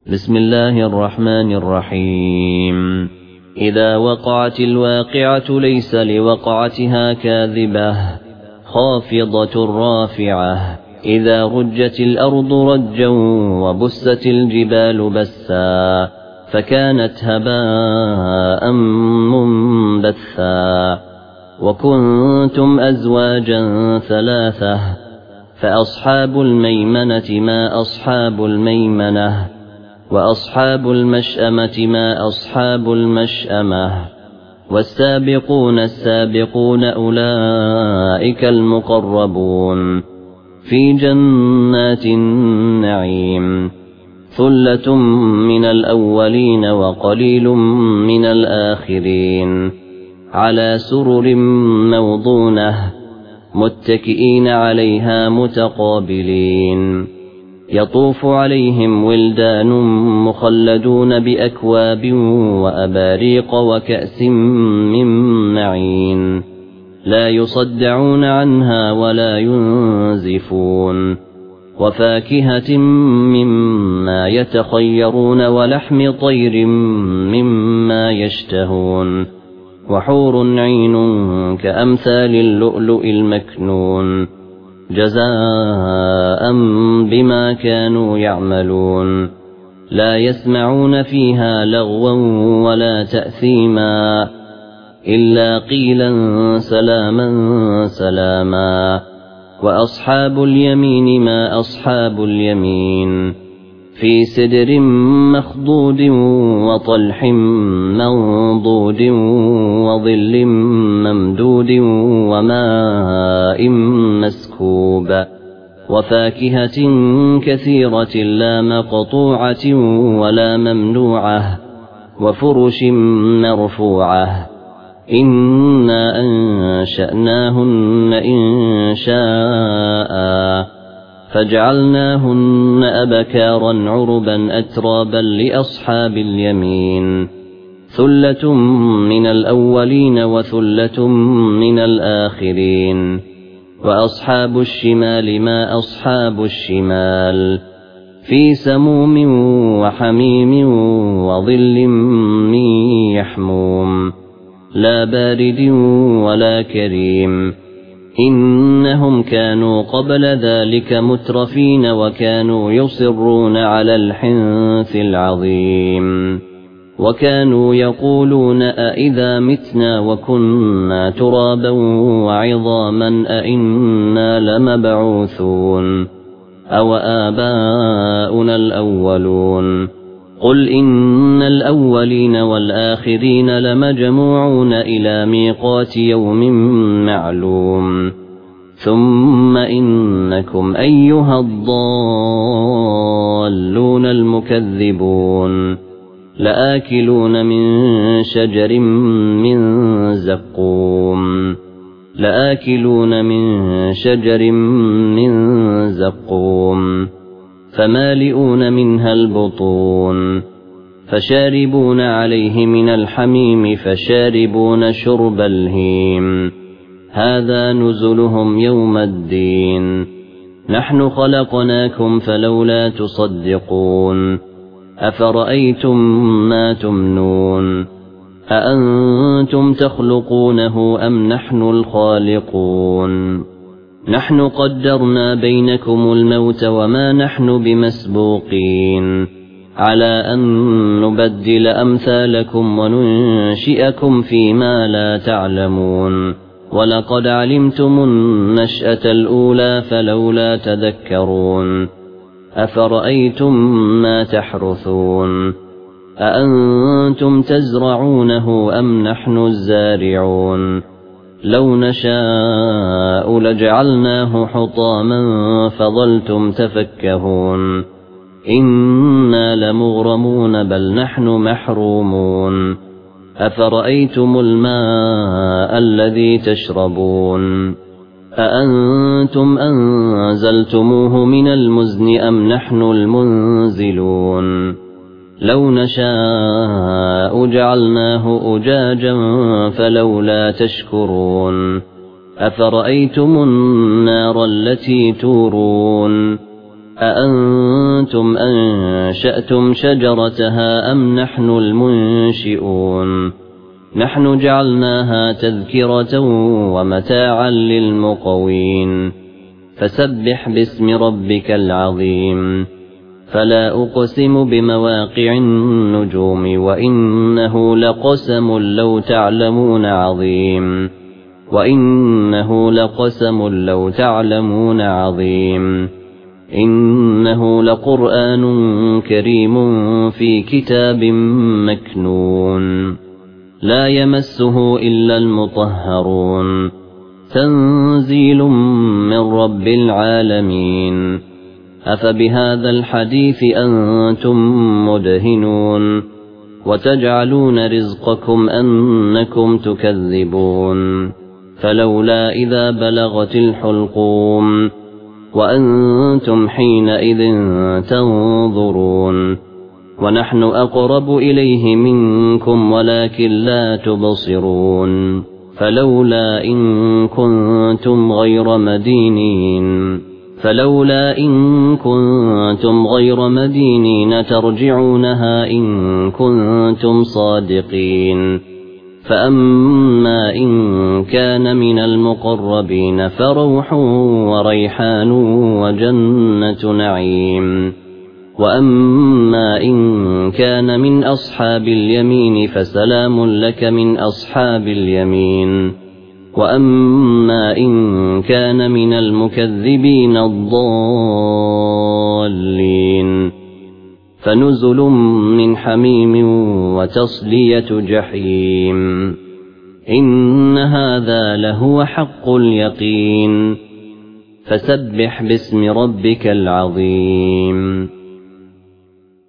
بسم الله الرحمن الرحيم. إذا وقعت الواقعة ليس لوقعتها كاذبة خافضة رافعة. إذا رجت الأرض رجا وبست الجبال بسا فكانت هباء منبثا. وكنتم أزواجا ثلاثة فأصحاب الميمنة ما أصحاب الميمنة وأصحاب المشأمة ما أصحاب المشأمة. والسابقون السابقون أولئك المقربون في جنات النعيم. ثلة من الأولين وقليل من الآخرين. على سرر موضونة متكئين عليها متقابلين. يطوف عليهم ولدان مخلدون بأكواب وأباريق وكأس من معين. لا يصدعون عنها ولا ينزفون. وفاكهة مما يتخيرون ولحم طير مما يشتهون. وحور عين كأمثال اللؤلؤ المكنون جزاء بما كانوا يعملون. لا يسمعون فيها لغوا ولا تأثيما إلا قيلا سلاما سلاما. وأصحاب اليمين ما أصحاب اليمين. في سدر مخضود وطلح منضود وظل ممدود وماء مسكوب. وفاكهة كثيرة لا مقطوعة ولا ممنوعة. وفرش مرفوعة. إنا أنشأناهن إنشاء فجعلناهن أبكارا عربا أترابا لأصحاب اليمين. ثلة من الأولين وثلة من الآخرين. وأصحاب الشمال ما أصحاب الشمال. في سموم وحميم وظل من يحموم لا بارد ولا كريم. إنهم كانوا قبل ذلك مترفين وكانوا يصرون على الحنث العظيم. وكانوا يقولون أئذا متنا وكنا ترابا وعظاما أئنا لمبعوثون أو آباؤنا الأولون. قل إن الأولين والآخرين لمجموعون إلى ميقات يوم معلوم. ثم إنكم أيها الضالون المكذبون لآكلون من شجر من زقوم لآكلون من شجر من زقوم فمالئون منها البطون. فشاربون عليه من الحميم فشاربون شرب الهيم. هذا نزلهم يوم الدين. نحن خلقناكم فلولا تصدقون. أفرأيتم ما تمنون أأنتم تخلقونه أم نحن الخالقون. نحن قدرنا بينكم الموت وما نحن بمسبوقين على أن نبدل أمثالكم وننشئكم فيما لا تعلمون. ولقد علمتم النشأة الأولى فلولا تذكرون. أفرأيتم ما تحرثون أأنتم تزرعونه أم نحن الزارعون. لو نشاء لجعلناه حطاما فظلتم تفكهون. إنا لمغرمون بل نحن محرومون. أفرأيتم الماء الذي تشربون أأنتم أنزلتموه من المزن أم نحن المنزلون. لو نشاء جعلناه أجاجا فلولا تشكرون. أفرأيتم النار التي تورون أأنتم أنشأتم شجرتها أم نحن المنشئون نحن جعلناها تذكرة ومتاعا للمقوين فسبح باسم ربك العظيم فلا أقسم بمواقع النجوم وإنه لقسم لو تعلمون عظيم وإنه لقسم لو تعلمون عظيم إنه لقرآن كريم في كتاب مكنون لا يمسه إلا المطهرون تنزيل من رب العالمين أفبهذا الحديث أنتم مدهنون وتجعلون رزقكم أنكم تكذبون فلولا إذا بلغت الحلقوم وأنتم حينئذ تنظرون ونحن أقرب إليه منكم ولكن لا تبصرون فلولا إن كنتم غير مدينين ترجعونها إن كنتم صادقين فأما إن كان من المقربين فروح وريحان وجنة نعيم وأما إن كان من أصحاب اليمين فسلام لك من أصحاب اليمين وأما إن كان من المكذبين الضالين فنزل من حميم وتصلية جحيم إن هذا لهو حق اليقين فسبح باسم ربك العظيم